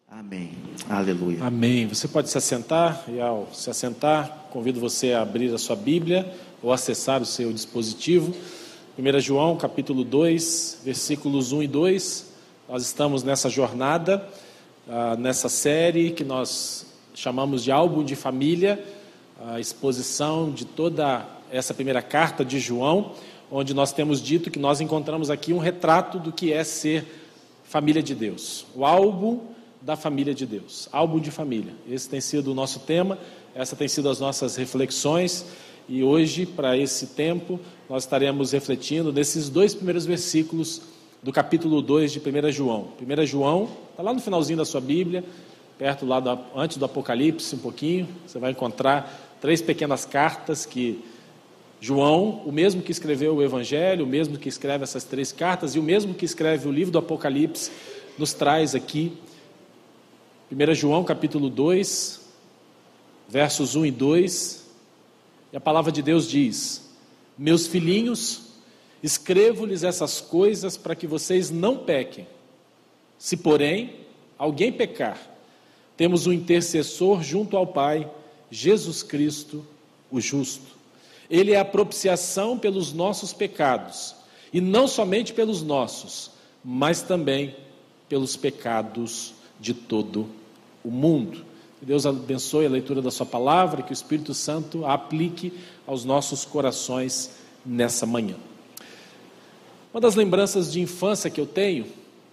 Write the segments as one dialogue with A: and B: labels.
A: Amém. Aleluia.
B: Amém. Você pode se assentar, e ao se assentar, convido você a abrir a sua Bíblia ou acessar o seu dispositivo. 1 João, capítulo 2, versículos 1 e 2. Nós estamos nessa jornada, nessa série que nós chamamos de Álbum de Família, a exposição de toda essa primeira carta de João, onde nós temos dito que nós encontramos aqui um retrato do que é ser família de Deus. O álbum da família de Deus, álbum de família. Esse tem sido o nosso tema, essa tem sido as nossas reflexões, e hoje, para esse tempo, nós estaremos refletindo nesses dois primeiros versículos do capítulo 2 de 1 João. 1 João, está lá no finalzinho da sua Bíblia, perto lá antes do Apocalipse um pouquinho, você vai encontrar 3 pequenas cartas que João, o mesmo que escreveu o Evangelho, o mesmo que escreve essas 3 cartas e o mesmo que escreve o livro do Apocalipse, nos traz aqui. 1 João capítulo 2, versos 1 e 2, e a palavra de Deus diz: Meus filhinhos, escrevo-lhes essas coisas para que vocês não pequem. Se, porém, alguém pecar, temos um intercessor junto ao Pai, Jesus Cristo, o justo. Ele é a propiciação pelos nossos pecados, e não somente pelos nossos, mas também pelos pecados de todo o mundo. Que Deus abençoe a leitura da sua palavra, que o Espírito Santo a aplique aos nossos corações nessa manhã. Uma das lembranças de infância que eu tenho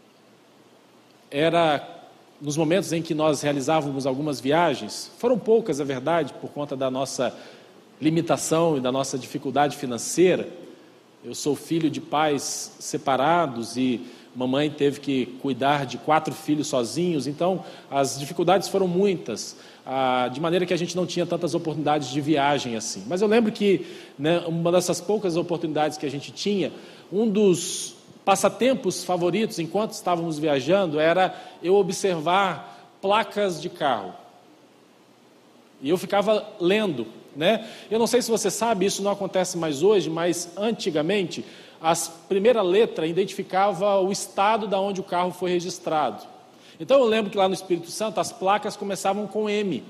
B: era nos momentos em que nós realizávamos algumas viagens. Foram poucas, é verdade, por conta da nossa limitação e da nossa dificuldade financeira. Eu sou filho de pais separados e mamãe teve que cuidar de 4 filhos sozinhos, então as dificuldades foram muitas, de maneira que a gente não tinha tantas oportunidades de viagem assim. Mas eu lembro que, uma dessas poucas oportunidades que a gente tinha, um dos passatempos favoritos enquanto estávamos viajando era eu observar placas de carro. E eu ficava lendo, Eu não sei se você sabe, isso não acontece mais hoje, mas antigamente a primeira letra identificava o estado da onde o carro foi registrado. Então eu lembro que lá no Espírito Santo as placas começavam com M.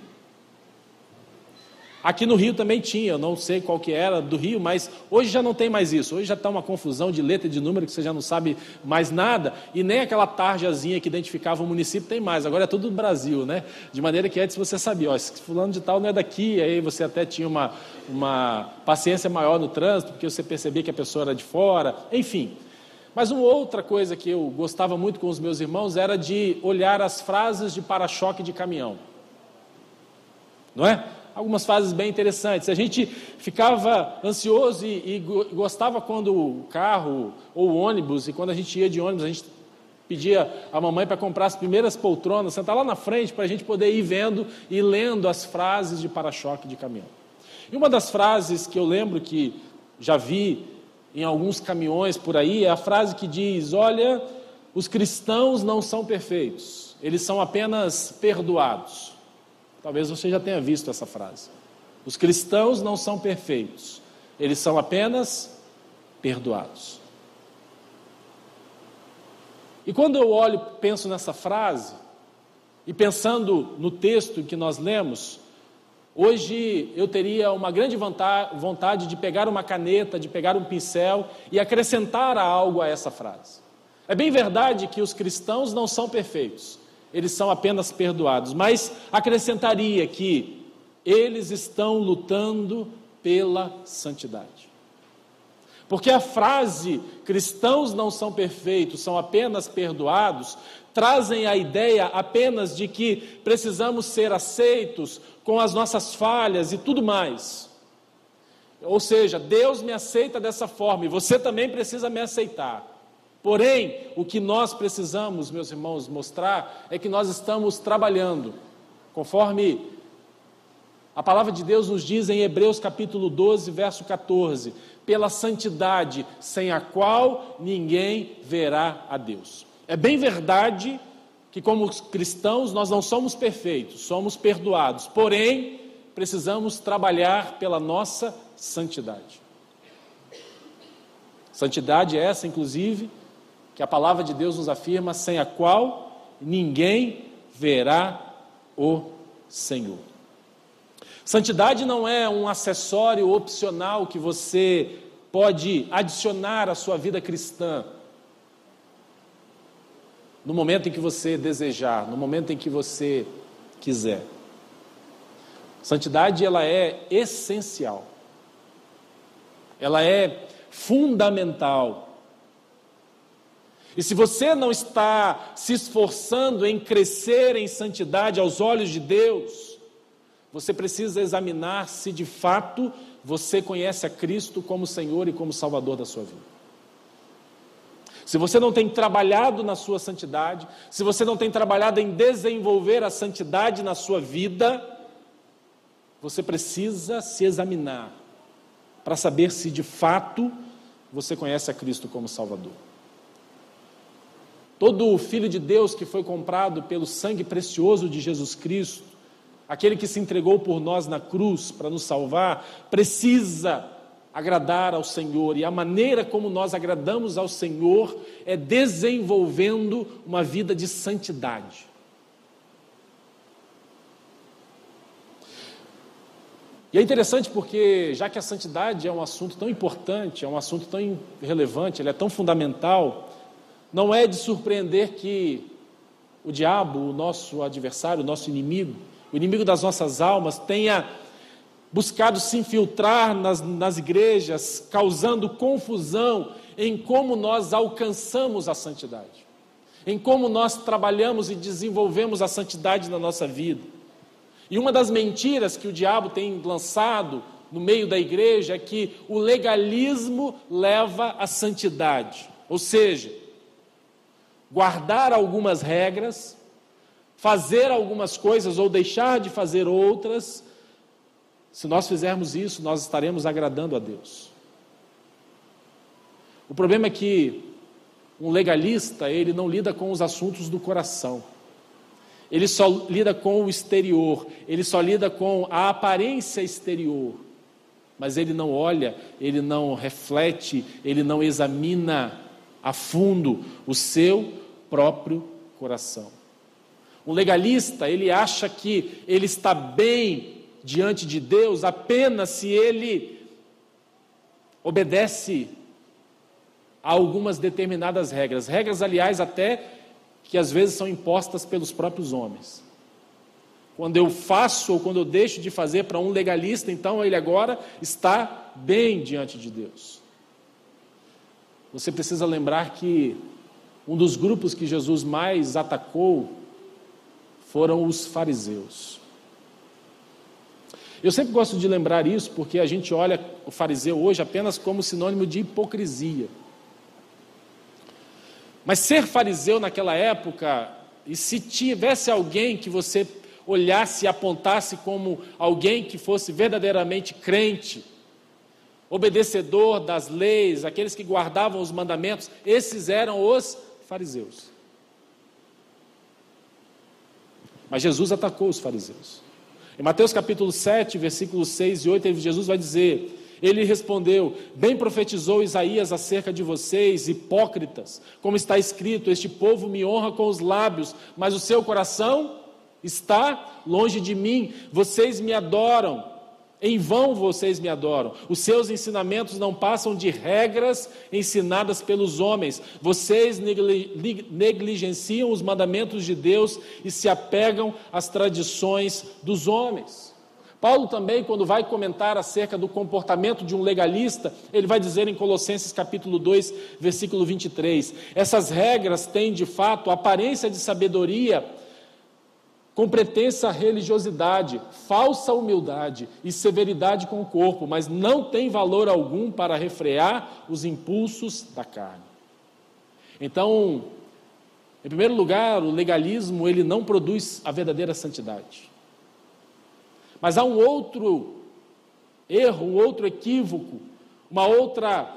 B: Aqui no Rio também tinha, eu não sei qual que era do Rio, mas hoje já não tem mais isso. Hoje já está uma confusão de letra e de número que você já não sabe mais nada, e nem aquela tarjazinha que identificava o município tem mais. Agora é tudo do Brasil, De maneira que antes você sabia, se fulano de tal não é daqui, aí você até tinha uma paciência maior no trânsito, porque você percebia que a pessoa era de fora, enfim. Mas uma outra coisa que eu gostava muito com os meus irmãos era de olhar as frases de para-choque de caminhão. Não é? Algumas frases bem interessantes. A gente ficava ansioso e gostava quando o carro ou o ônibus, e quando a gente ia de ônibus, a gente pedia a mamãe para comprar as primeiras poltronas, sentar lá na frente para a gente poder ir vendo e lendo as frases de para-choque de caminhão. E uma das frases que eu lembro que já vi em alguns caminhões por aí é a frase que diz: olha, os cristãos não são perfeitos, eles são apenas perdoados. Talvez você já tenha visto essa frase. Os cristãos não são perfeitos, eles são apenas perdoados. E quando eu olho, penso nessa frase, e pensando no texto que nós lemos, hoje eu teria uma grande vontade de pegar uma caneta, de pegar um pincel e acrescentar algo a essa frase. É bem verdade que os cristãos não são perfeitos, eles são apenas perdoados, mas acrescentaria que eles estão lutando pela santidade. Porque a frase cristãos não são perfeitos, são apenas perdoados, trazem a ideia apenas de que precisamos ser aceitos com as nossas falhas e tudo mais. Ou seja, Deus me aceita dessa forma e você também precisa me aceitar. Porém, o que nós precisamos, meus irmãos, mostrar é que nós estamos trabalhando, conforme a palavra de Deus nos diz em Hebreus capítulo 12, verso 14, pela santidade, sem a qual ninguém verá a Deus. É bem verdade que como cristãos nós não somos perfeitos, somos perdoados, porém, precisamos trabalhar pela nossa santidade. Santidade é essa, inclusive, que a palavra de Deus nos afirma, sem a qual ninguém verá o Senhor. Santidade não é um acessório opcional que você pode adicionar à sua vida cristã no momento em que você desejar, no momento em que você quiser. Santidade, ela é essencial. Ela é fundamental. E se você não está se esforçando em crescer em santidade aos olhos de Deus, você precisa examinar se de fato você conhece a Cristo como Senhor e como Salvador da sua vida. Se você não tem trabalhado na sua santidade, se você não tem trabalhado em desenvolver a santidade na sua vida, você precisa se examinar para saber se de fato você conhece a Cristo como Salvador. Todo filho de Deus que foi comprado pelo sangue precioso de Jesus Cristo, aquele que se entregou por nós na cruz para nos salvar, precisa agradar ao Senhor. E a maneira como nós agradamos ao Senhor é desenvolvendo uma vida de santidade. E é interessante porque, já que a santidade é um assunto tão importante, é um assunto tão relevante, ele é tão fundamental, não é de surpreender que o diabo, o nosso adversário, o nosso inimigo, o inimigo das nossas almas, tenha buscado se infiltrar nas igrejas, causando confusão em como nós alcançamos a santidade, em como nós trabalhamos e desenvolvemos a santidade na nossa vida. E uma das mentiras que o diabo tem lançado no meio da igreja é que o legalismo leva à santidade, ou seja, guardar algumas regras, fazer algumas coisas ou deixar de fazer outras. Se nós fizermos isso, nós estaremos agradando a Deus. O problema é que um legalista, ele não lida com os assuntos do coração. Ele só lida com o exterior, ele só lida com a aparência exterior. Mas ele não olha, ele não reflete, ele não examina a fundo o seu próprio coração. Um legalista, ele acha que ele está bem diante de Deus apenas se ele obedece a algumas determinadas regras. Regras, aliás, até que às vezes são impostas pelos próprios homens. Quando eu faço ou quando eu deixo de fazer para um legalista, então ele agora está bem diante de Deus. Você precisa lembrar que um dos grupos que Jesus mais atacou foram os fariseus. Eu sempre gosto de lembrar isso porque a gente olha o fariseu hoje apenas como sinônimo de hipocrisia. Mas ser fariseu naquela época, e se tivesse alguém que você olhasse e apontasse como alguém que fosse verdadeiramente crente, obedecedor das leis, aqueles que guardavam os mandamentos, esses eram os fariseus. Mas Jesus atacou os fariseus. Em Mateus capítulo 7, versículos 6 e 8, Jesus vai dizer: ele respondeu: bem profetizou Isaías acerca de vocês, hipócritas, como está escrito, este povo me honra com os lábios, mas o seu coração está longe de mim. Vocês me adoram, em vão vocês me adoram. Os seus ensinamentos não passam de regras ensinadas pelos homens. Vocês negligenciam os mandamentos de Deus e se apegam às tradições dos homens. Paulo também, quando vai comentar acerca do comportamento de um legalista, ele vai dizer em Colossenses capítulo 2, versículo 23, essas regras têm de fato aparência de sabedoria, com pretensa religiosidade, falsa humildade e severidade com o corpo, mas não tem valor algum para refrear os impulsos da carne. Então, em primeiro lugar, o legalismo ele não produz a verdadeira santidade. Mas há um outro erro, um outro equívoco, uma outra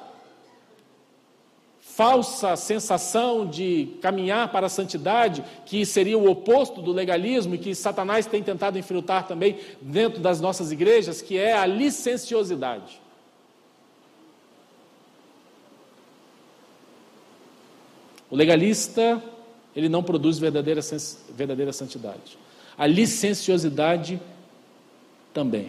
B: falsa sensação de caminhar para a santidade, que seria o oposto do legalismo e que Satanás tem tentado infiltrar também dentro das nossas igrejas, que é a licenciosidade. O legalista, ele não produz verdadeira santidade. A licenciosidade também.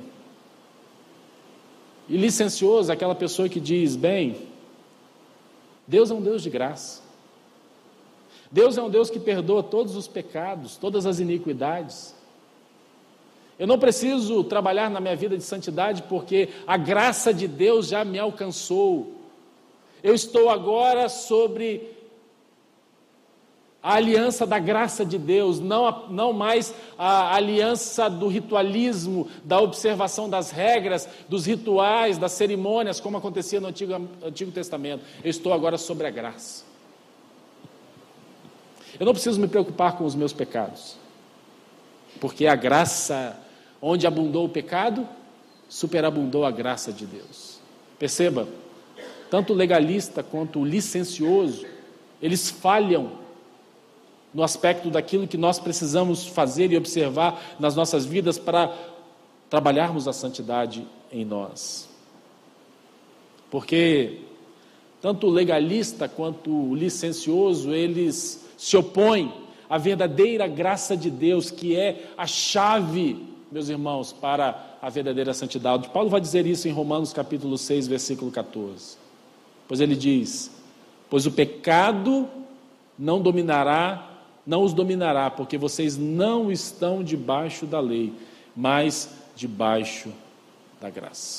B: E licencioso é aquela pessoa que diz, bem, Deus é um Deus de graça. Deus é um Deus que perdoa todos os pecados, todas as iniquidades. Eu não preciso trabalhar na minha vida de santidade porque a graça de Deus já me alcançou. Eu estou agora sobre a aliança da graça de Deus, não mais a aliança do ritualismo, da observação das regras, dos rituais, das cerimônias, como acontecia no Antigo Testamento. Eu estou agora sobre a graça. Eu não preciso me preocupar com os meus pecados, porque a graça, onde abundou o pecado, superabundou a graça de Deus. Perceba, tanto o legalista quanto o licencioso, eles falham no aspecto daquilo que nós precisamos fazer e observar nas nossas vidas para trabalharmos a santidade em nós. Porque tanto o legalista quanto o licencioso, eles se opõem à verdadeira graça de Deus, que é a chave, meus irmãos, para a verdadeira santidade. Paulo vai dizer isso em Romanos capítulo 6, versículo 14. Pois ele diz, pois o pecado não os dominará, porque vocês não estão debaixo da lei, mas debaixo da graça.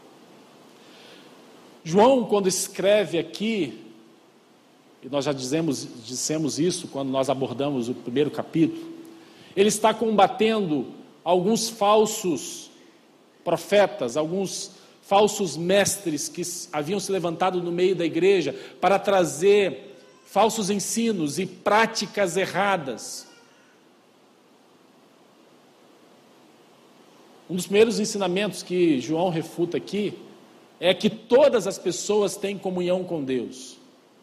B: João, quando escreve aqui, e nós já dissemos isso quando nós abordamos o primeiro capítulo, ele está combatendo alguns falsos profetas, alguns falsos mestres que haviam se levantado no meio da igreja para trazer falsos ensinos e práticas erradas. Um dos primeiros ensinamentos que João refuta aqui é que todas as pessoas têm comunhão com Deus.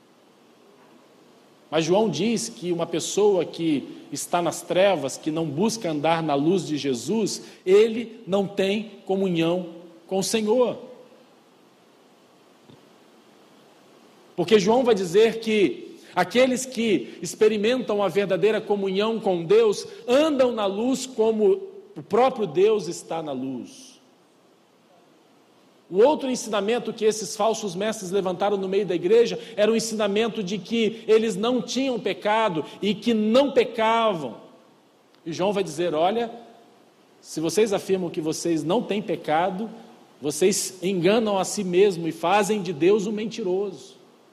B: Mas João diz que uma pessoa que está nas trevas, que não busca andar na luz de Jesus, ele não tem comunhão com o Senhor. Porque João vai dizer que aqueles que experimentam a verdadeira comunhão com Deus andam na luz como o próprio Deus está na luz. O outro ensinamento que esses falsos mestres levantaram no meio da igreja era o ensinamento de que eles não tinham pecado e que não pecavam. E João vai dizer, olha, se vocês afirmam que vocês não têm pecado, vocês enganam a si mesmos e fazem de Deus um mentiroso.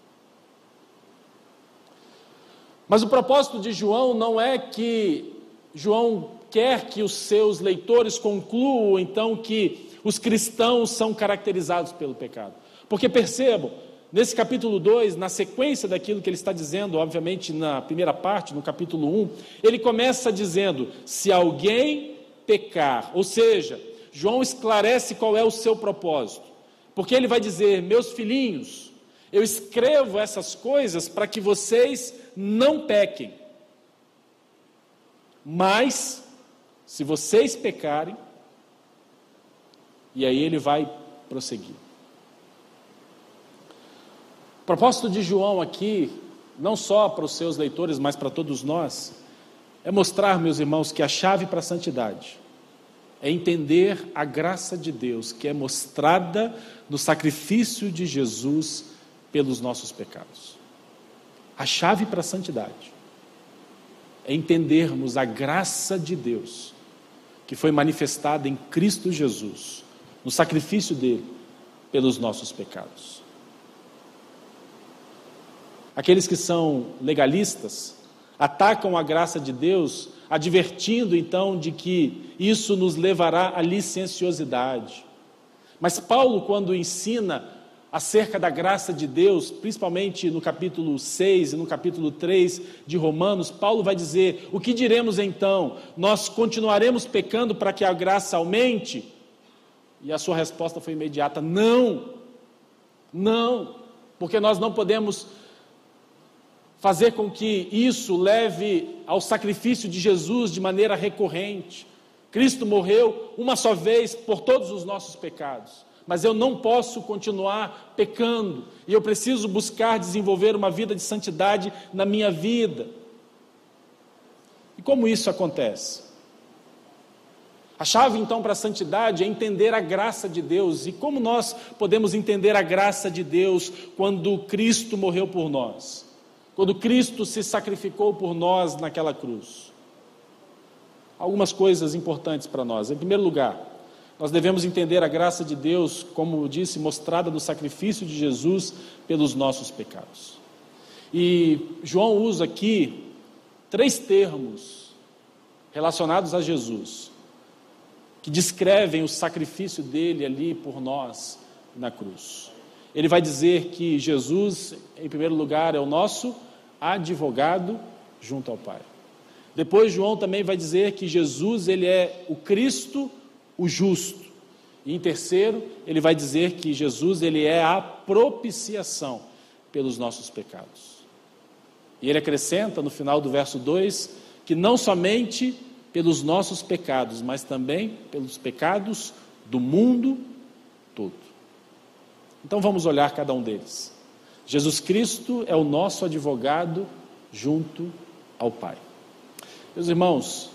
B: Mas o propósito de João não é que João quer que os seus leitores concluam, então, que os cristãos são caracterizados pelo pecado. Porque percebam, nesse capítulo 2, na sequência daquilo que ele está dizendo, obviamente na primeira parte, no capítulo 1, ele começa dizendo, se alguém pecar, ou seja, João esclarece qual é o seu propósito. Porque ele vai dizer, meus filhinhos, eu escrevo essas coisas para que vocês não pequem. Mas, se vocês pecarem, e aí ele vai prosseguir. O propósito de João aqui, não só para os seus leitores, mas para todos nós, é mostrar, meus irmãos, que a chave para a santidade é entender a graça de Deus, que é mostrada no sacrifício de Jesus pelos nossos pecados. A chave para a santidade é entendermos a graça de Deus, que foi manifestada em Cristo Jesus, no sacrifício dele pelos nossos pecados. Aqueles que são legalistas atacam a graça de Deus, advertindo então de que isso nos levará à licenciosidade. Mas Paulo, quando ensina acerca da graça de Deus, principalmente no capítulo 6 e no capítulo 3 de Romanos, Paulo vai dizer, o que diremos então? Nós continuaremos pecando para que a graça aumente? E a sua resposta foi imediata, não, porque nós não podemos fazer com que isso leve ao sacrifício de Jesus de maneira recorrente. Cristo morreu uma só vez por todos os nossos pecados, mas eu não posso continuar pecando, e eu preciso buscar desenvolver uma vida de santidade na minha vida. como isso acontece? A chave, então, para a santidade é entender a graça de Deus. E como nós podemos entender a graça de Deus quando Cristo morreu por nós? Quando Cristo se sacrificou por nós naquela cruz? Algumas coisas importantes para nós. Em primeiro lugar, nós devemos entender a graça de Deus, como disse, mostrada no sacrifício de Jesus pelos nossos pecados. E João usa aqui 3 termos relacionados a Jesus, que descrevem o sacrifício dele ali por nós na cruz. Ele vai dizer que Jesus, em primeiro lugar, é o nosso advogado junto ao Pai. Depois João também vai dizer que Jesus, ele é o Cristo, o justo. E em terceiro, ele vai dizer que Jesus, ele é a propiciação pelos nossos pecados. E ele acrescenta no final do verso 2, que não somente pelos nossos pecados, mas também pelos pecados do mundo todo. Então vamos olhar cada um deles. Jesus Cristo é o nosso advogado junto ao Pai. Meus irmãos,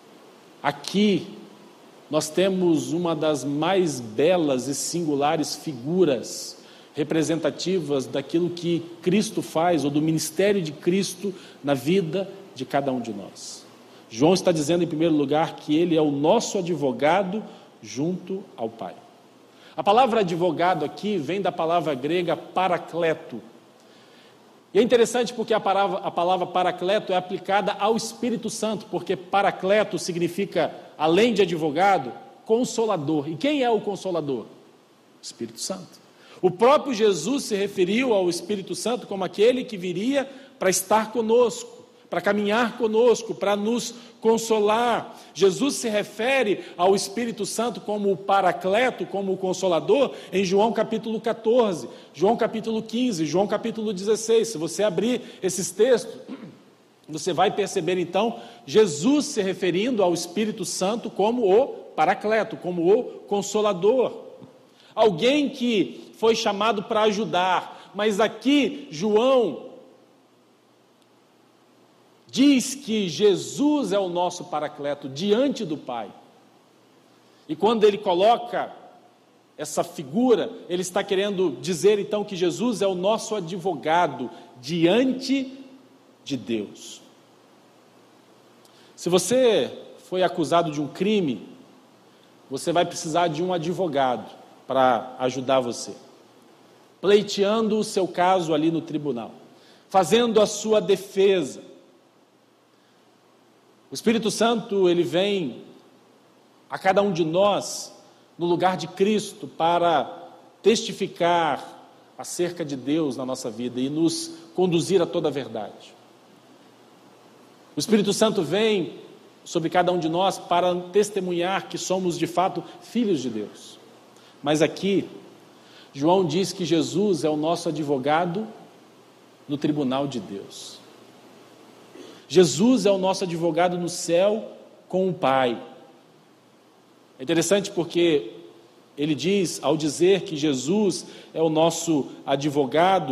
B: aqui nós temos uma das mais belas e singulares figuras representativas daquilo que Cristo faz, ou do ministério de Cristo na vida de cada um de nós. João está dizendo, em primeiro lugar, que ele é o nosso advogado junto ao Pai. A palavra advogado aqui vem da palavra grega paracleto. E é interessante porque a palavra paracleto é aplicada ao Espírito Santo, porque paracleto significa, além de advogado, consolador. E quem é o consolador? O Espírito Santo. O próprio Jesus se referiu ao Espírito Santo como aquele que viria para estar conosco, para caminhar conosco, para nos consolar. Jesus se refere ao Espírito Santo como o paracleto, como o consolador, em João capítulo 14, João capítulo 15, João capítulo 16. Se você abrir esses textos, você vai perceber então Jesus se referindo ao Espírito Santo como o paracleto, como o consolador. Alguém que foi chamado para ajudar, mas aqui João diz que Jesus é o nosso paracleto diante do Pai. E quando ele coloca essa figura, ele está querendo dizer então que Jesus é o nosso advogado diante de Deus. Se você foi acusado de um crime, você vai precisar de um advogado para ajudar você, pleiteando o seu caso ali no tribunal, fazendo a sua defesa. O Espírito Santo, ele vem a cada um de nós no lugar de Cristo para testificar acerca de Deus na nossa vida e nos conduzir a toda a verdade. O Espírito Santo vem sobre cada um de nós para testemunhar que somos de fato filhos de Deus. Mas aqui, João diz que Jesus é o nosso advogado no tribunal de Deus. Jesus é o nosso advogado no céu com o Pai. É interessante porque ele diz, ao dizer que Jesus é o nosso advogado,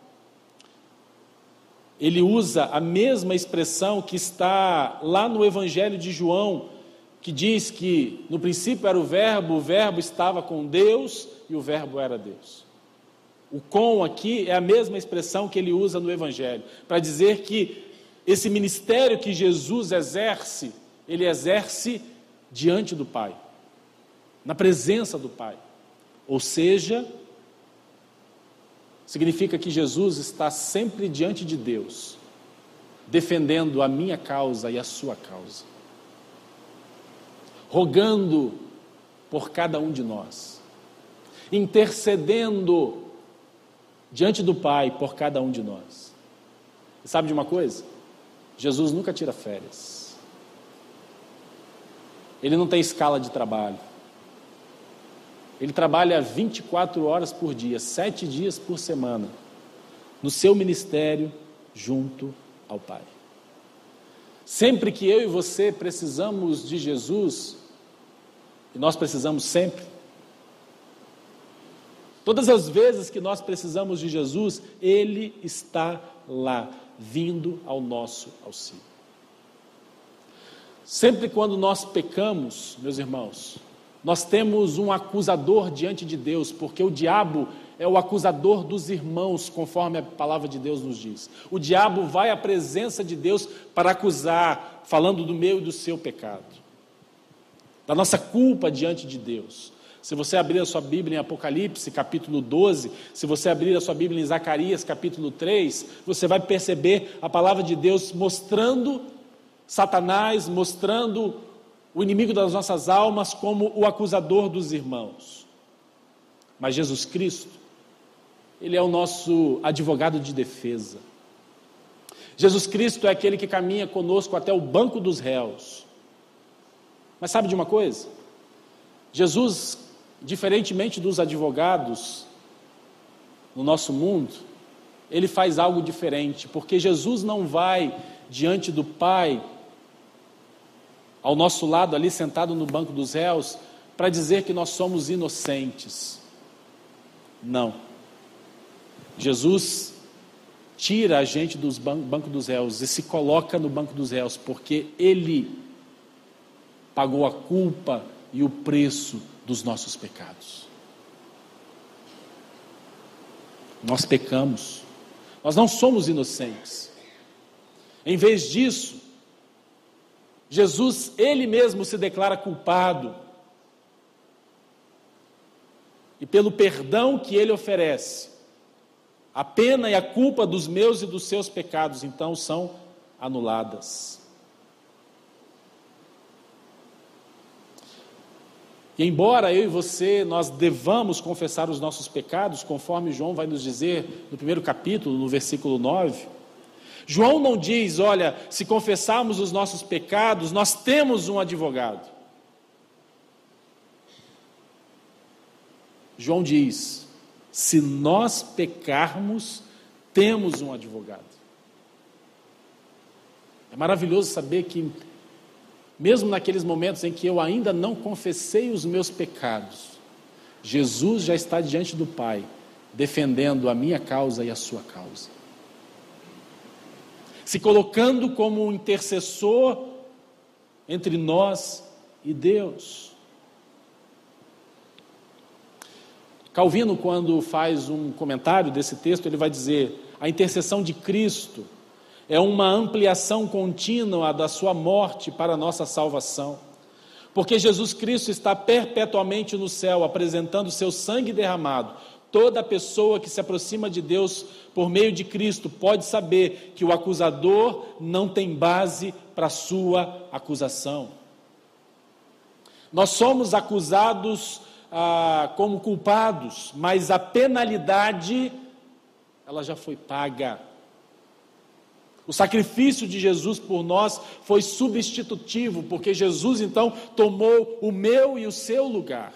B: ele usa a mesma expressão que está lá no Evangelho de João, que diz que no princípio era o verbo estava com Deus e o verbo era Deus. O com aqui é a mesma expressão que ele usa no Evangelho, para dizer que esse ministério que Jesus exerce, ele exerce diante do Pai, na presença do Pai. Ou seja, significa que Jesus está sempre diante de Deus, defendendo a minha causa e a sua causa, rogando por cada um de nós, intercedendo diante do Pai por cada um de nós. E sabe de uma coisa? Jesus nunca tira férias. Ele não tem escala de trabalho. Ele trabalha 24 horas por dia, 7 dias por semana, no seu ministério junto ao Pai. Sempre que eu e você precisamos de Jesus, e nós precisamos sempre, todas as vezes que nós precisamos de Jesus, Ele está lá, vindo ao nosso auxílio. Sempre quando nós pecamos, meus irmãos, nós temos um acusador diante de Deus, porque o diabo é o acusador dos irmãos, conforme a palavra de Deus nos diz. O diabo vai à presença de Deus para acusar, falando do meu e do seu pecado, da nossa culpa diante de Deus. Se você abrir a sua Bíblia em Apocalipse, capítulo 12, se você abrir a sua Bíblia em Zacarias, capítulo 3, você vai perceber a palavra de Deus mostrando Satanás, mostrando o inimigo das nossas almas como o acusador dos irmãos. Mas Jesus Cristo, Ele é o nosso advogado de defesa. Jesus Cristo é aquele que caminha conosco até o banco dos réus. Mas sabe de uma coisa? Jesus, diferentemente dos advogados no nosso mundo, Ele faz algo diferente, porque Jesus não vai diante do Pai, ao nosso lado ali sentado no banco dos réus, para dizer que nós somos inocentes. Não. Jesus tira a gente do banco dos réus e se coloca no banco dos réus, porque Ele pagou a culpa e o preço dos nossos pecados. Nós pecamos, nós não somos inocentes. Em vez disso, Jesus, Ele mesmo se declara culpado, e pelo perdão que Ele oferece, a pena e a culpa dos meus e dos seus pecados, então, são anuladas. E embora eu e você, nós devamos confessar os nossos pecados, conforme João vai nos dizer no primeiro capítulo, no versículo 9, João não diz, olha, se confessarmos os nossos pecados, nós temos um advogado. João diz, se nós pecarmos, temos um advogado. É maravilhoso saber que, mesmo naqueles momentos em que eu ainda não confessei os meus pecados, Jesus já está diante do Pai, defendendo a minha causa e a sua causa. Se colocando como um intercessor entre nós e Deus. Calvino, quando faz um comentário desse texto, ele vai dizer: a intercessão de Cristo é uma ampliação contínua da sua morte para a nossa salvação, porque Jesus Cristo está perpetuamente no céu, apresentando seu sangue derramado. Toda pessoa que se aproxima de Deus por meio de Cristo pode saber que o acusador não tem base para a sua acusação. Nós somos acusados como culpados, mas a penalidade, ela já foi paga. O sacrifício de Jesus por nós foi substitutivo, porque Jesus então tomou o meu e o seu lugar.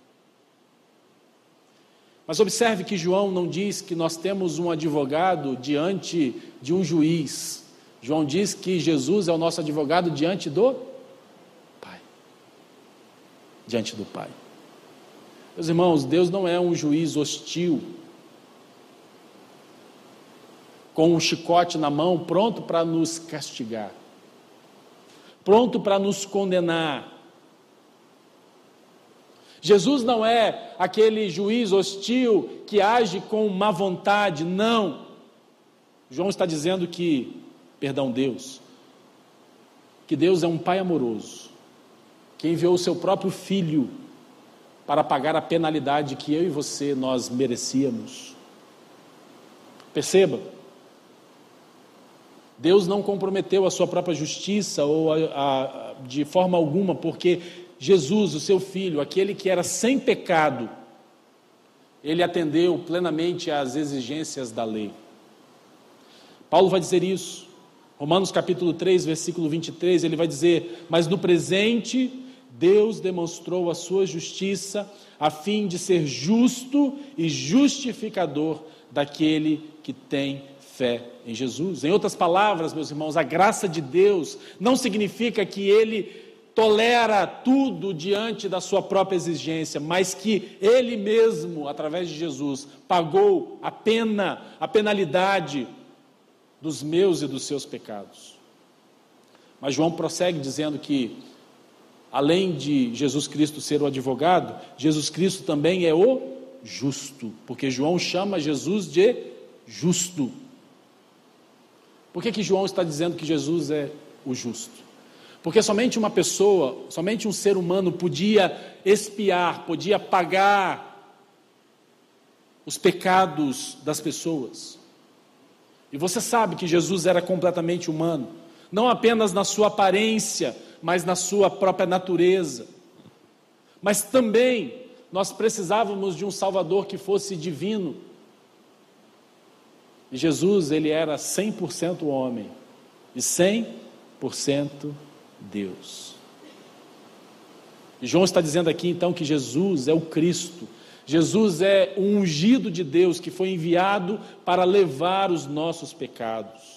B: Mas observe que João não diz que nós temos um advogado diante de um juiz. João diz que Jesus é o nosso advogado diante do Pai. Diante do Pai. Meus irmãos, Deus não é um juiz hostil, com um chicote na mão, pronto para nos castigar, pronto para nos condenar. Jesus não é aquele juiz hostil que age com má vontade, não. João está dizendo que Deus é um Pai amoroso, que enviou o seu próprio Filho para pagar a penalidade que eu e você, nós merecíamos. Perceba, Deus não comprometeu a sua própria justiça de forma alguma, porque Jesus, o seu Filho, aquele que era sem pecado, ele atendeu plenamente às exigências da lei. Paulo vai dizer isso, Romanos capítulo 3, versículo 23, ele vai dizer: mas no presente, Deus demonstrou a sua justiça, a fim de ser justo e justificador daquele que tem fé em Jesus. Em outras palavras, meus irmãos, a graça de Deus não significa que Ele tolera tudo diante da sua própria exigência, mas que Ele mesmo, através de Jesus, pagou a penalidade dos meus e dos seus pecados. Mas João prossegue dizendo que, além de Jesus Cristo ser o advogado, Jesus Cristo também é o justo, porque João chama Jesus de justo. Por que João está dizendo que Jesus é o justo? Porque somente uma pessoa, somente um ser humano podia expiar, podia pagar os pecados das pessoas. E você sabe que Jesus era completamente humano, não apenas na sua aparência, mas na sua própria natureza. Mas também nós precisávamos de um Salvador que fosse divino. E Jesus, ele era 100% homem e 100% Deus. E João está dizendo aqui então que Jesus é o Cristo. Jesus é o ungido de Deus que foi enviado para levar os nossos pecados.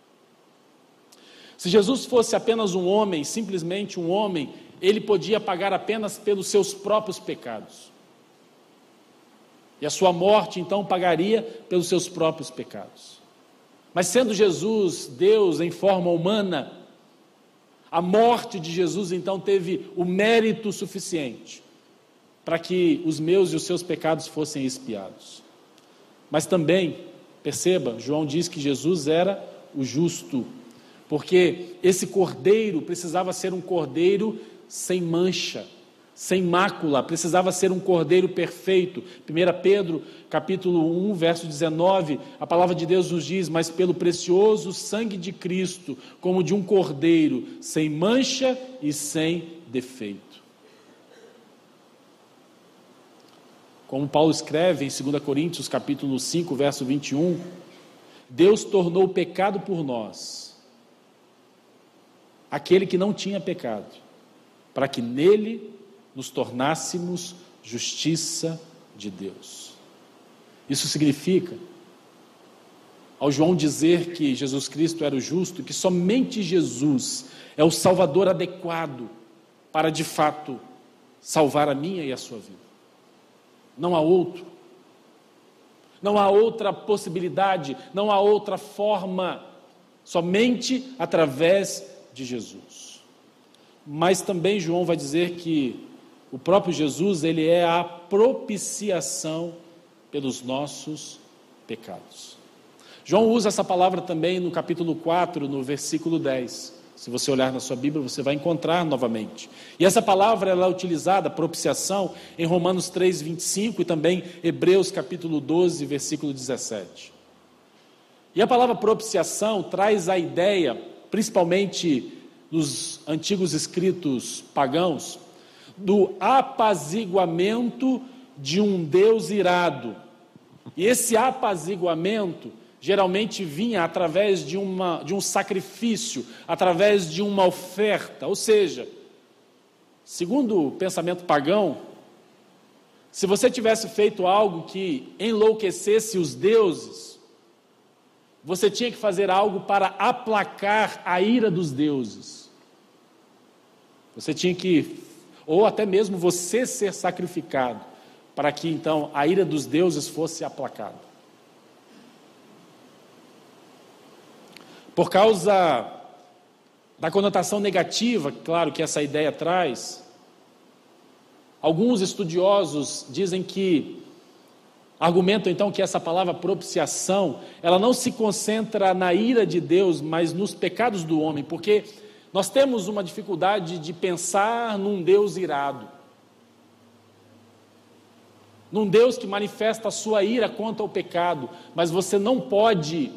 B: Se Jesus fosse apenas um homem, simplesmente um homem, ele podia pagar apenas pelos seus próprios pecados. E a sua morte, então, pagaria pelos seus próprios pecados. Mas sendo Jesus Deus em forma humana, a morte de Jesus, então, teve o mérito suficiente para que os meus e os seus pecados fossem expiados. Mas também, perceba, João diz que Jesus era o justo, porque esse cordeiro precisava ser um cordeiro sem mancha, sem mácula, precisava ser um cordeiro perfeito. 1 Pedro, capítulo 1, verso 19, a palavra de Deus nos diz: mas pelo precioso sangue de Cristo, como de um cordeiro, sem mancha e sem defeito. Como Paulo escreve em 2 Coríntios, capítulo 5, verso 21, Deus tornou pecado por nós aquele que não tinha pecado, para que nele nos tornássemos justiça de Deus. Isso significa, ao João dizer que Jesus Cristo era o justo, que somente Jesus é o Salvador adequado para de fato salvar a minha e a sua vida. Não há outro. Não há outra possibilidade, não há outra forma, somente através de Jesus. Mas também João vai dizer que o próprio Jesus, ele é a propiciação pelos nossos pecados. João usa essa palavra também no capítulo 4, no versículo 10. Se você olhar na sua Bíblia, você vai encontrar novamente. E essa palavra ela é utilizada, propiciação, em Romanos 3, 25 e também Hebreus capítulo 12, versículo 17. E a palavra propiciação traz a ideia, principalmente nos antigos escritos pagãos, do apaziguamento de um Deus irado. E esse apaziguamento geralmente vinha através de um sacrifício, através de uma oferta. Ou seja, segundo o pensamento pagão, se você tivesse feito algo que enlouquecesse os deuses, você tinha que fazer algo para aplacar a ira dos deuses. Você tinha que, ou até mesmo você ser sacrificado, para que então a ira dos deuses fosse aplacada. Por causa da conotação negativa, claro, que essa ideia traz, alguns estudiosos dizem que, argumentam então que essa palavra propiciação, ela não se concentra na ira de Deus, mas nos pecados do homem, porque nós temos uma dificuldade de pensar num Deus irado, num Deus que manifesta a sua ira contra o pecado, mas você não pode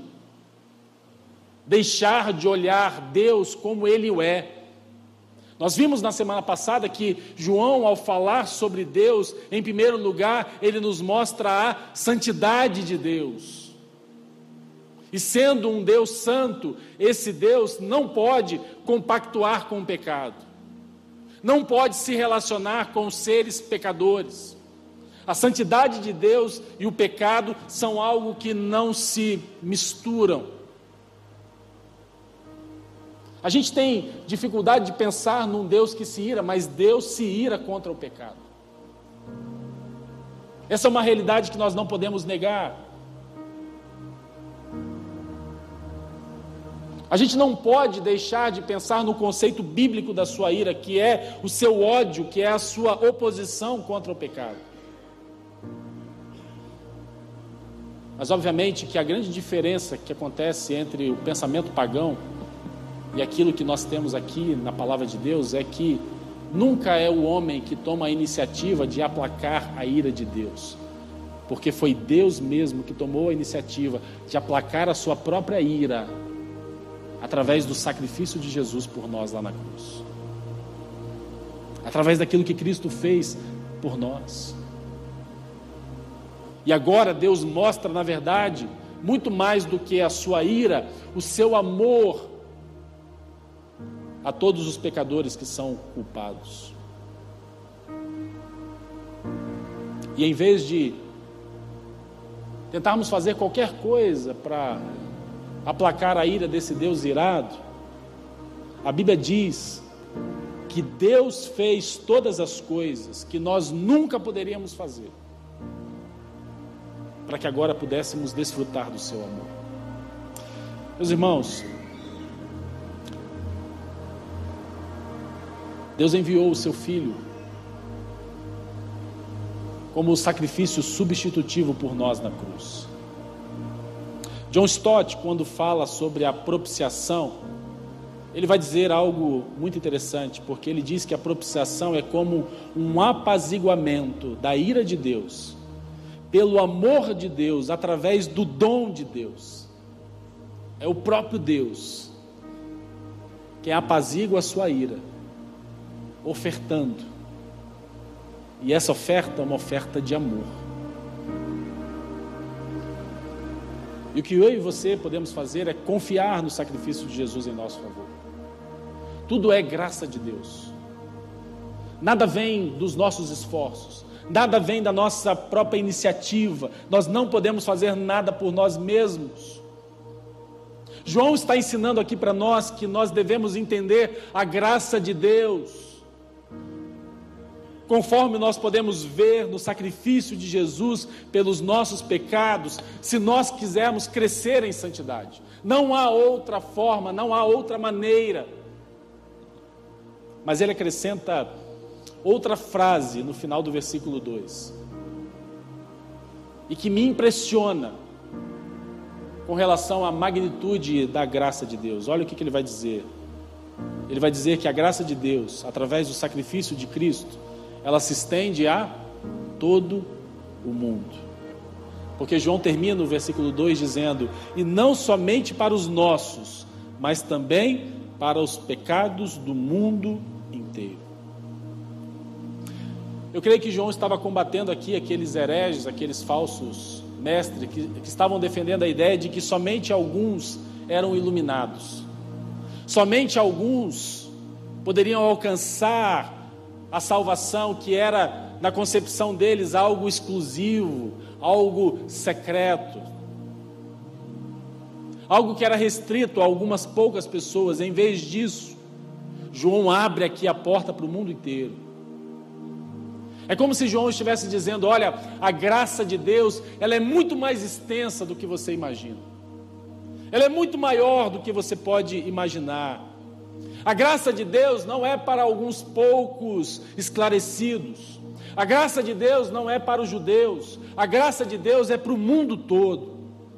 B: deixar de olhar Deus como Ele o é. Nós vimos na semana passada que João, ao falar sobre Deus, em primeiro lugar, ele nos mostra a santidade de Deus. E sendo um Deus santo, esse Deus não pode compactuar com o pecado, não pode se relacionar com os seres pecadores. A santidade de Deus e o pecado são algo que não se misturam. A gente tem dificuldade de pensar num Deus que se ira, mas Deus se ira contra o pecado. Essa é uma realidade que nós não podemos negar. A gente não pode deixar de pensar no conceito bíblico da sua ira, que é o seu ódio, que é a sua oposição contra o pecado. Mas obviamente que a grande diferença que acontece entre o pensamento pagão e aquilo que nós temos aqui na palavra de Deus é que nunca é o homem que toma a iniciativa de aplacar a ira de Deus, porque foi Deus mesmo que tomou a iniciativa de aplacar a sua própria ira através do sacrifício de Jesus por nós lá na cruz, através daquilo que Cristo fez por nós. E agora Deus mostra, na verdade, muito mais do que a sua ira, o seu amor a todos os pecadores que são culpados. E em vez de tentarmos fazer qualquer coisa para aplacar a ira desse Deus irado, a Bíblia diz que Deus fez todas as coisas que nós nunca poderíamos fazer, para que agora pudéssemos desfrutar do seu amor. Meus irmãos, Deus enviou o seu Filho como sacrifício substitutivo por nós na cruz. John Stott, quando fala sobre a propiciação, ele vai dizer algo muito interessante, porque ele diz que a propiciação é como um apaziguamento da ira de Deus, pelo amor de Deus, através do dom de Deus. É o próprio Deus quem apazigua a sua ira, ofertando. E essa oferta é uma oferta de amor. E o que eu e você podemos fazer é confiar no sacrifício de Jesus em nosso favor. Tudo é graça de Deus. Nada vem dos nossos esforços, nada vem da nossa própria iniciativa. Nós não podemos fazer nada por nós mesmos. João está ensinando aqui para nós que nós devemos entender a graça de Deus, conforme nós podemos ver no sacrifício de Jesus pelos nossos pecados, se nós quisermos crescer em santidade. Não há outra forma, não há outra maneira. Mas ele acrescenta outra frase no final do versículo 2, e que me impressiona com relação à magnitude da graça de Deus. Olha o que ele vai dizer. Ele vai dizer que a graça de Deus, através do sacrifício de Cristo, ela se estende a todo o mundo. Porque João termina o versículo 2 dizendo: e não somente para os nossos, mas também para os pecados do mundo inteiro. Eu creio que João estava combatendo aqui aqueles hereges, aqueles falsos mestres que estavam defendendo a ideia de que somente alguns eram iluminados, somente alguns poderiam alcançar a salvação, que era, na concepção deles, algo exclusivo, algo secreto, algo que era restrito a algumas poucas pessoas. Em vez disso, João abre aqui a porta para o mundo inteiro. É como se João estivesse dizendo: olha, a graça de Deus, ela é muito mais extensa do que você imagina, ela é muito maior do que você pode imaginar. A graça de Deus não é para alguns poucos esclarecidos. A graça de Deus não é para os judeus. A graça de Deus é para o mundo todo.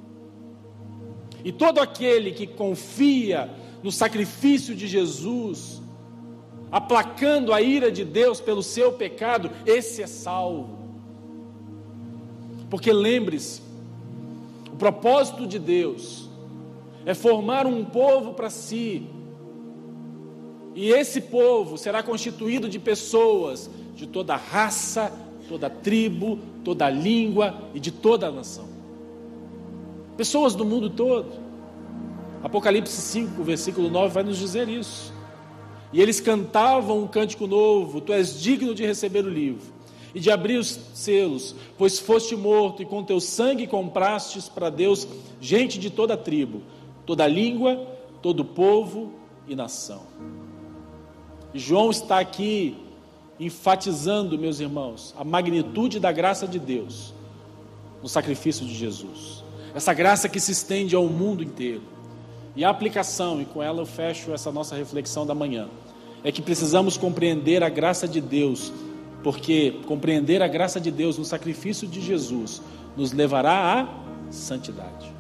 B: E todo aquele que confia no sacrifício de Jesus, aplacando a ira de Deus pelo seu pecado, esse é salvo. Porque lembre-se, o propósito de Deus é formar um povo para si. E esse povo será constituído de pessoas de toda raça, toda tribo, toda língua e de toda a nação. Pessoas do mundo todo. Apocalipse 5, versículo 9 vai nos dizer isso. E eles cantavam um cântico novo: tu és digno de receber o livro e de abrir os selos, pois foste morto e com teu sangue comprastes para Deus gente de toda a tribo, toda a língua, todo povo e nação. João está aqui enfatizando, meus irmãos, a magnitude da graça de Deus no sacrifício de Jesus. Essa graça que se estende ao mundo inteiro. E a aplicação, e com ela eu fecho essa nossa reflexão da manhã, é que precisamos compreender a graça de Deus, porque compreender a graça de Deus no sacrifício de Jesus nos levará à santidade.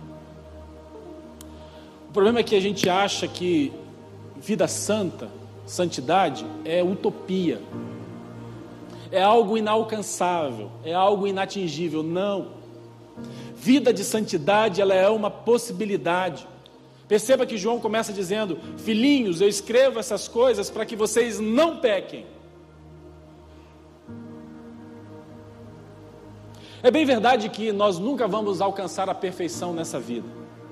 B: O problema é que a gente acha que vida santa, santidade, é utopia, é algo inalcançável, é algo inatingível. Não. Vida de santidade, ela é uma possibilidade. Perceba que João começa dizendo: filhinhos, eu escrevo essas coisas para que vocês não pequem. É bem verdade que nós nunca vamos alcançar a perfeição nessa vida,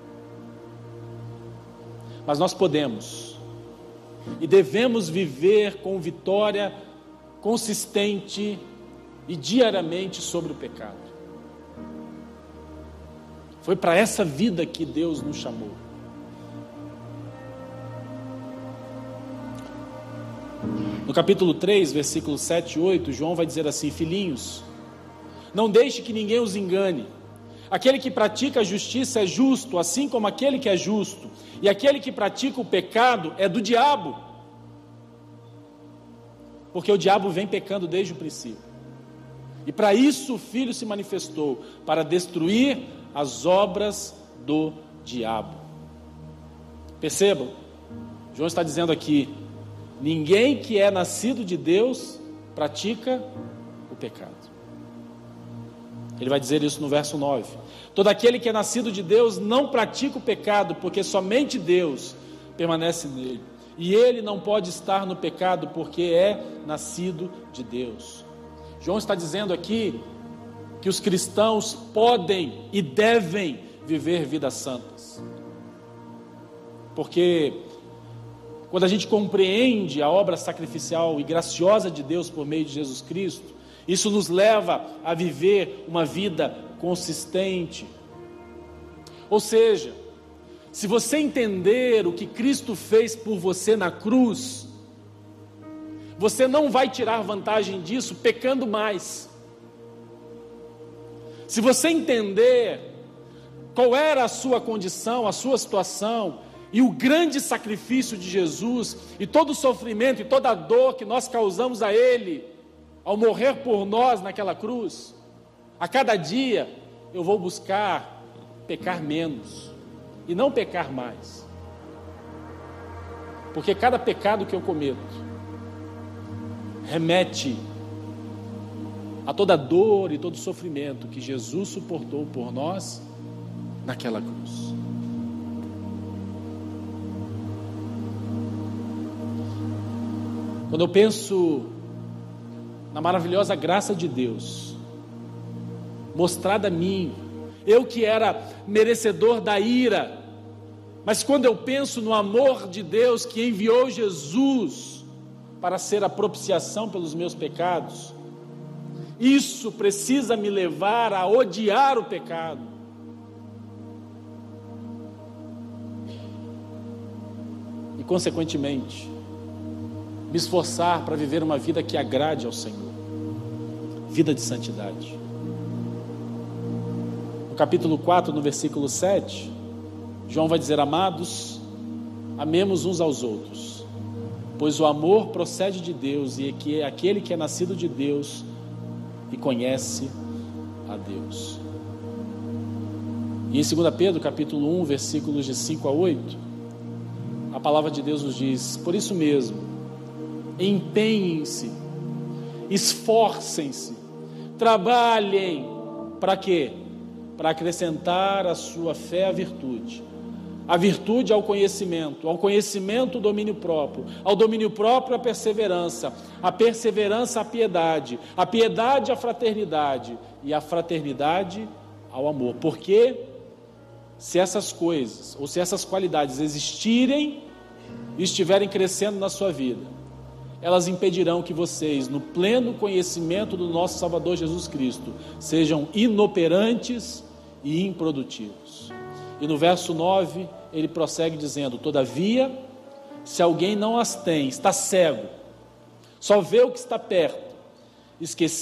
B: mas nós podemos e devemos viver com vitória consistente e diariamente sobre o pecado. Foi para essa vida que Deus nos chamou. No capítulo 3, versículos 7 e 8, João vai dizer assim: filhinhos, não deixe que ninguém os engane. Aquele que pratica a justiça é justo, assim como aquele que é justo. E aquele que pratica o pecado é do diabo, porque o diabo vem pecando desde o princípio. E para isso o Filho se manifestou, para destruir as obras do diabo. Percebam, João está dizendo aqui: ninguém que é nascido de Deus pratica o pecado. Ele vai dizer isso no verso 9. Todo aquele que é nascido de Deus não pratica o pecado, porque somente Deus permanece nele. E ele não pode estar no pecado, porque é nascido de Deus. João está dizendo aqui que os cristãos podem e devem viver vidas santas. Porque quando a gente compreende a obra sacrificial e graciosa de Deus por meio de Jesus Cristo, isso nos leva a viver uma vida consistente. Ou seja, se você entender o que Cristo fez por você na cruz, você não vai tirar vantagem disso pecando mais. Se você entender qual era a sua condição, a sua situação, e o grande sacrifício de Jesus, e todo o sofrimento e toda a dor que nós causamos a Ele, ao morrer por nós naquela cruz, a cada dia eu vou buscar pecar menos e não pecar mais, porque cada pecado que eu cometo remete a toda a dor e todo o sofrimento que Jesus suportou por nós naquela cruz. Quando eu penso na maravilhosa graça de Deus mostrada a mim, eu que era merecedor da ira, mas quando eu penso no amor de Deus que enviou Jesus para ser a propiciação pelos meus pecados, isso precisa me levar a odiar o pecado. E consequentemente me esforçar para viver uma vida que agrade ao Senhor, vida de santidade. No capítulo 4, no versículo 7, João vai dizer: amados, amemos uns aos outros, pois o amor procede de Deus, e é aquele que é nascido de Deus e conhece a Deus. E em 2 Pedro, capítulo 1, versículos de 5 a 8, a palavra de Deus nos diz: por isso mesmo, empenhem-se, esforcem-se, trabalhem, para quê? Para acrescentar à sua fé a virtude ao conhecimento o domínio próprio, ao domínio próprio a perseverança à piedade, a piedade à fraternidade e a fraternidade ao amor. Porque se essas coisas, ou se essas qualidades existirem e estiverem crescendo na sua vida, elas impedirão que vocês, no pleno conhecimento do nosso Salvador Jesus Cristo, sejam inoperantes e improdutivos. E no verso 9, ele prossegue dizendo: todavia, se alguém não as tem, está cego, só vê o que está perto,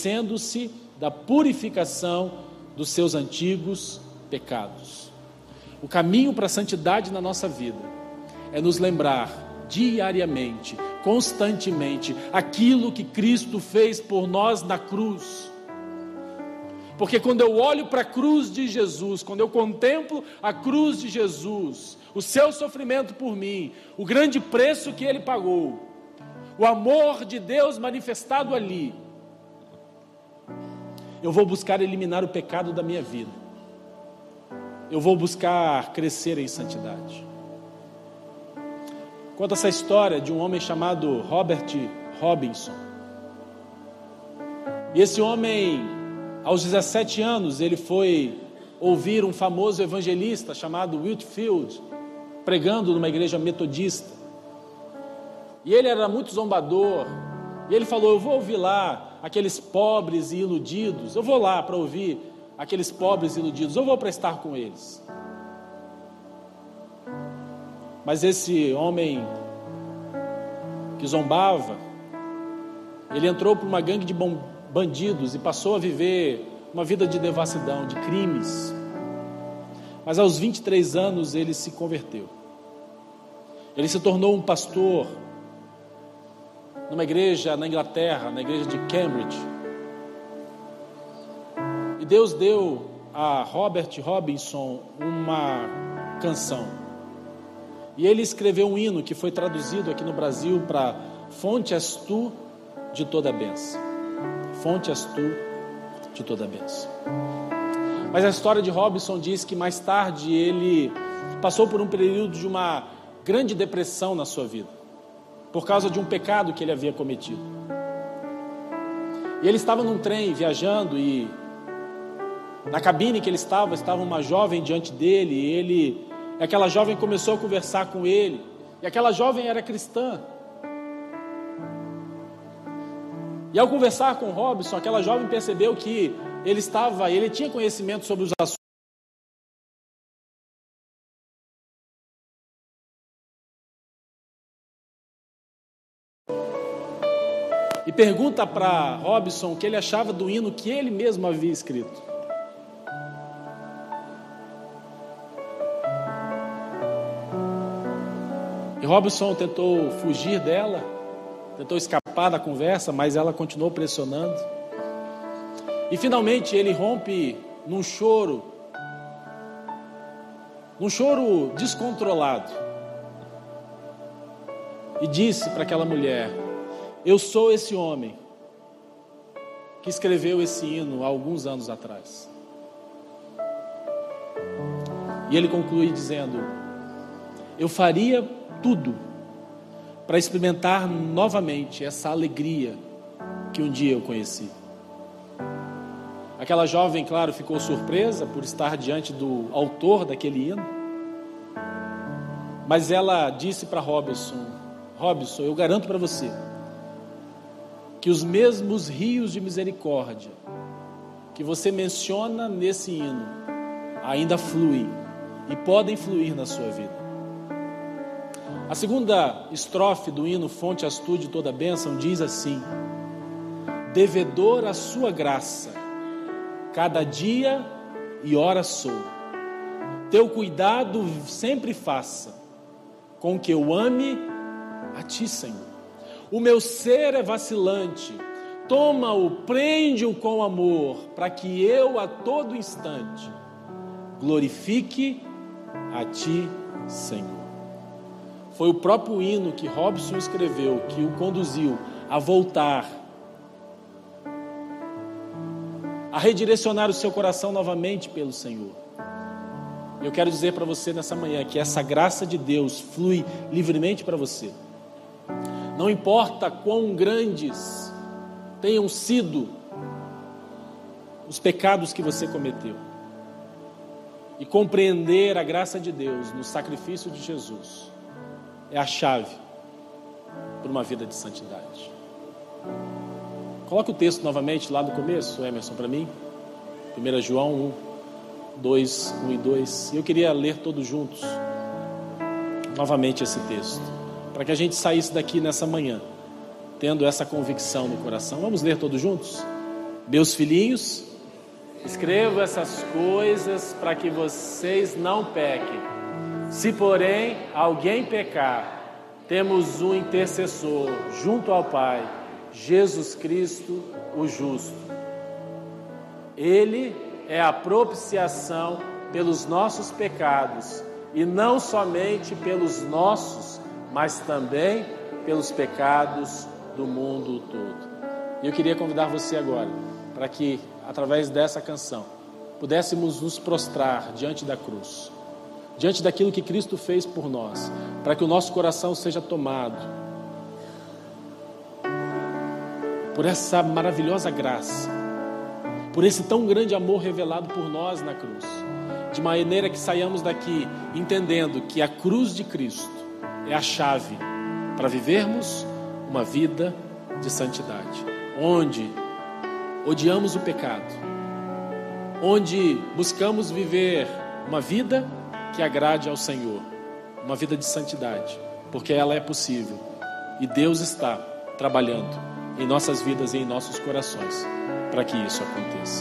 B: esquecendo-se da purificação dos seus antigos pecados. O caminho para a santidade na nossa vida é nos lembrar diariamente, constantemente, aquilo que Cristo fez por nós na cruz. Porque quando eu olho para a cruz de Jesus, quando eu contemplo a cruz de Jesus, o seu sofrimento por mim, o grande preço que Ele pagou, o amor de Deus manifestado ali, eu vou buscar eliminar o pecado da minha vida. Eu vou buscar crescer em santidade. Conta essa história de um homem chamado Robert Robinson. E esse homem, aos 17 anos, ele foi ouvir um famoso evangelista chamado Whitefield, pregando numa igreja metodista. E ele era muito zombador. E ele falou: eu vou ouvir lá aqueles pobres e iludidos. Eu vou lá para ouvir aqueles pobres e iludidos. Eu vou para estar com eles. Mas esse homem que zombava, ele entrou para uma gangue de bandidos e passou a viver uma vida de devassidão, de crimes. Mas aos 23 anos ele se converteu. Ele se tornou um pastor numa igreja na Inglaterra, na igreja de Cambridge. E Deus deu a Robert Robinson uma canção. E ele escreveu um hino que foi traduzido aqui no Brasil para Fonte és tu de toda a bênção. Fonte és tu de toda a bênção. Mas a história de Robinson diz que mais tarde ele passou por um período de uma grande depressão na sua vida, por causa de um pecado que ele havia cometido. E ele estava num trem viajando e na cabine que ele estava uma jovem diante dele. E aquela jovem começou a conversar com ele, e aquela jovem era cristã. E ao conversar com Robinson, aquela jovem percebeu que ele tinha conhecimento sobre os assuntos. E pergunta para Robinson o que ele achava do hino que ele mesmo havia escrito. E Robinson tentou fugir dela, tentou escapar da conversa, mas ela continuou pressionando. E finalmente ele rompe num choro descontrolado. E disse para aquela mulher: eu sou esse homem que escreveu esse hino há alguns anos atrás. E ele conclui dizendo: eu faria tudo para experimentar novamente essa alegria que um dia eu conheci. Aquela jovem, claro, ficou surpresa por estar diante do autor daquele hino, mas ela disse para Robinson: eu garanto para você que os mesmos rios de misericórdia que você menciona nesse hino ainda fluem e podem fluir na sua vida. A segunda estrofe do hino Fonte és tu de toda a bênção diz assim: devedor a sua graça, cada dia e hora sou. Teu cuidado sempre faça com que eu ame a ti, Senhor. O meu ser é vacilante, toma-o, prende-o com amor, para que eu a todo instante glorifique a ti, Senhor. Foi o próprio hino que Robinson escreveu que o conduziu a voltar, a redirecionar o seu coração novamente pelo Senhor. Eu quero dizer para você nessa manhã que essa graça de Deus flui livremente para você. Não importa quão grandes tenham sido os pecados que você cometeu, e compreender a graça de Deus no sacrifício de Jesus é a chave para uma vida de santidade. Coloca o texto novamente lá no começo, Emerson, para mim. 1 João 1, 2, 1 e 2. E eu queria ler todos juntos novamente esse texto, para que a gente saísse daqui nessa manhã tendo essa convicção no coração. Vamos ler todos juntos? Meus filhinhos, Escrevo essas coisas para que vocês não pequem. Se, porém, alguém pecar, temos um intercessor junto ao Pai, Jesus Cristo, o justo. Ele é a propiciação pelos nossos pecados, e não somente pelos nossos, mas também pelos pecados do mundo todo. E eu queria convidar você agora, para que, através dessa canção, pudéssemos nos prostrar diante da cruz, diante daquilo que Cristo fez por nós, para que o nosso coração seja tomado por essa maravilhosa graça, por esse tão grande amor revelado por nós na cruz, de maneira que saiamos daqui entendendo que a cruz de Cristo é a chave para vivermos uma vida de santidade, onde odiamos o pecado, onde buscamos viver uma vida que agrade ao Senhor, uma vida de santidade, porque ela é possível e Deus está trabalhando em nossas vidas e em nossos corações para que isso aconteça.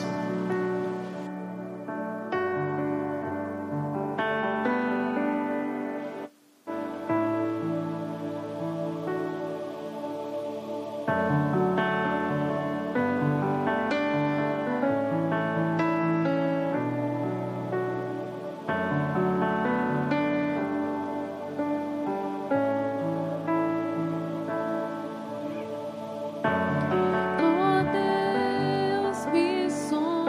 A: Oh Deus, me sonda.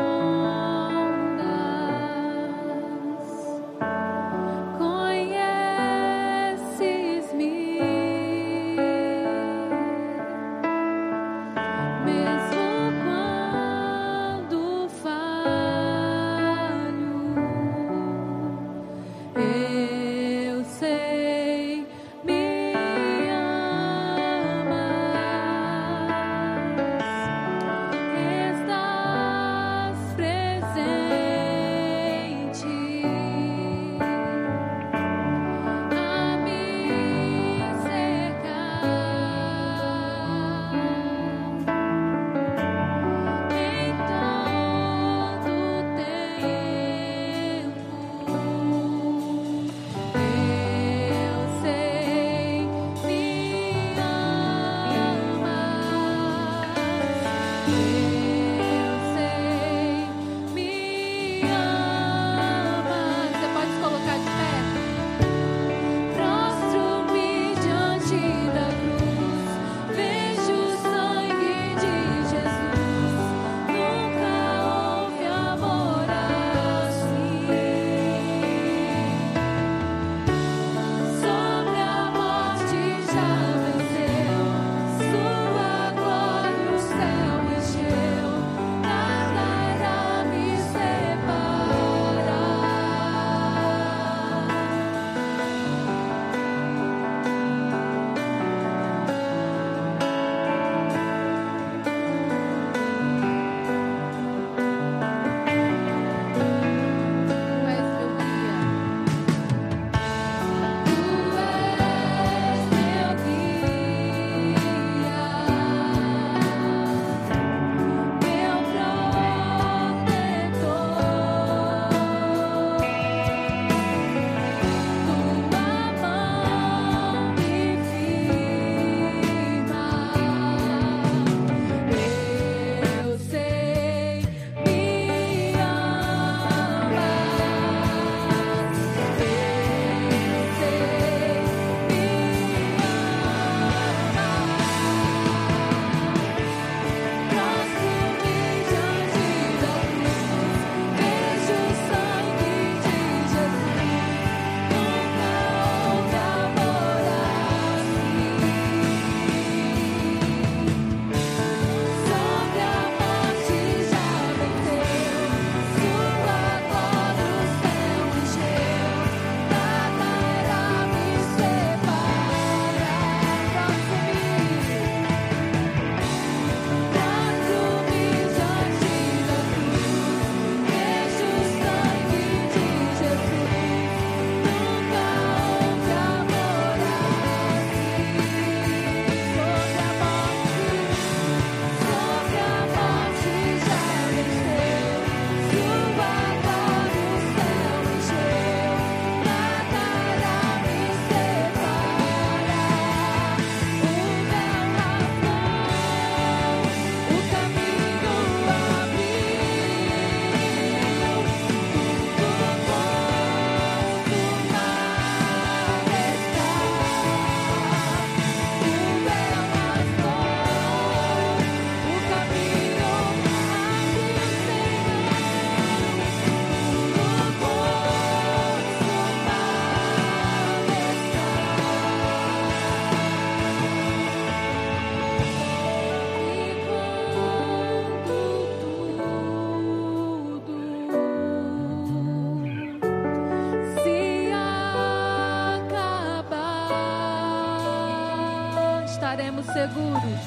A: seguros.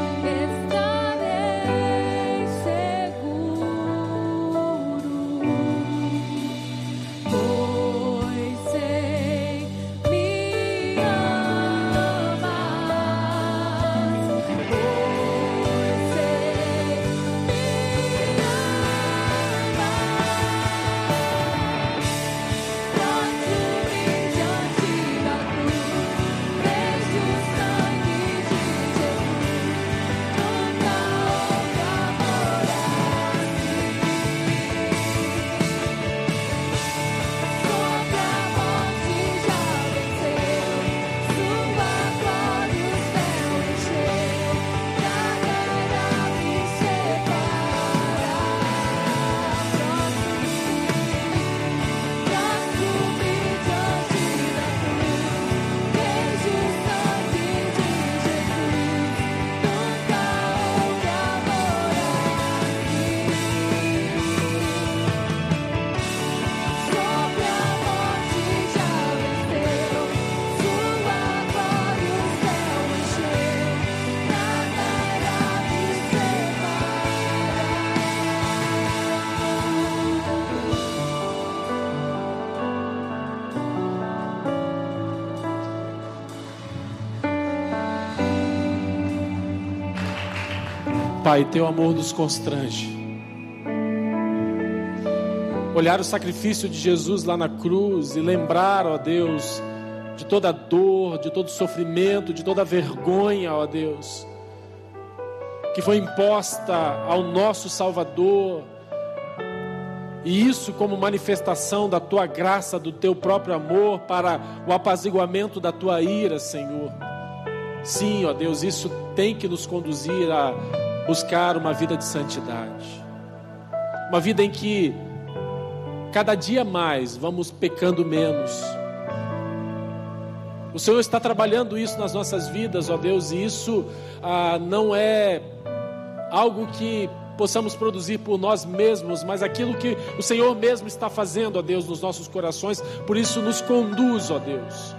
A: Estarei seguro, pois sei me amas, pois sei me amas. Pronto-me diante da cruz, vejo o sangue de Jesus, nunca houve amor assim. Sobre a morte já venceu, sua glória o céu encheu, nada irá me separar. Pronto-me diante da cruz, vejo o sangue de Jesus, nunca houve amor assim. Sobre a morte já venceu, sua glória o céu encheu, nada irá me
B: Pai, teu amor nos constrange. Olhar o sacrifício de Jesus lá na cruz e lembrar, ó Deus, de toda a dor, de todo o sofrimento, de toda a vergonha, ó Deus, que foi imposta ao nosso Salvador. E isso como manifestação da tua graça, do teu próprio amor, para o apaziguamento da tua ira, Senhor. Sim, ó Deus, isso tem que nos conduzir a buscar uma vida de santidade. Uma vida em que cada dia mais vamos pecando menos. O Senhor está trabalhando isso nas nossas vidas, ó Deus, e isso não é algo que possamos produzir por nós mesmos, mas aquilo que o Senhor mesmo está fazendo, ó Deus, nos nossos corações. Por isso nos conduz, ó Deus.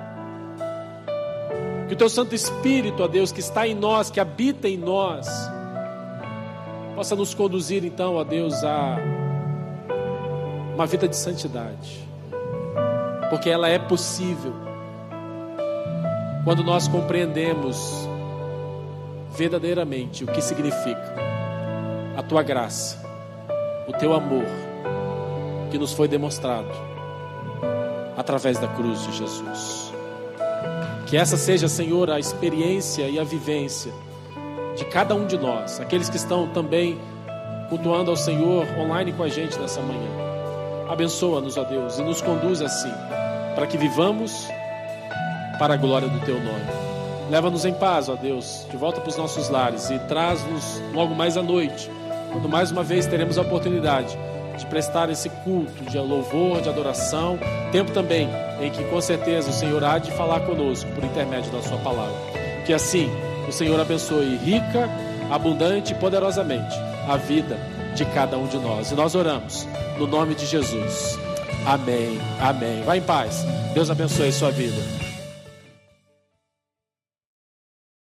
B: Que o teu Santo Espírito, ó Deus, que está em nós, que habita em nós, possa nos conduzir então, ó Deus, a uma vida de santidade, porque ela é possível quando nós compreendemos verdadeiramente o que significa a tua graça, o teu amor que nos foi demonstrado através da cruz de Jesus. Que essa seja, Senhor, a experiência e a vivência de cada um de nós, aqueles que estão também cultuando ao Senhor online com a gente nessa manhã. Abençoa-nos, ó Deus, e nos conduz assim, para que vivamos para a glória do teu nome. Leva-nos em paz, ó Deus, de volta para os nossos lares e traz-nos logo mais à noite, quando mais uma vez teremos a oportunidade de prestar esse culto de louvor, de adoração, tempo também em que com certeza o Senhor há de falar conosco por intermédio da sua palavra. Que assim o Senhor abençoe rica, abundante e poderosamente a vida de cada um de nós. E nós oramos no nome de Jesus. Amém, amém. Vá em paz. Deus abençoe a sua vida.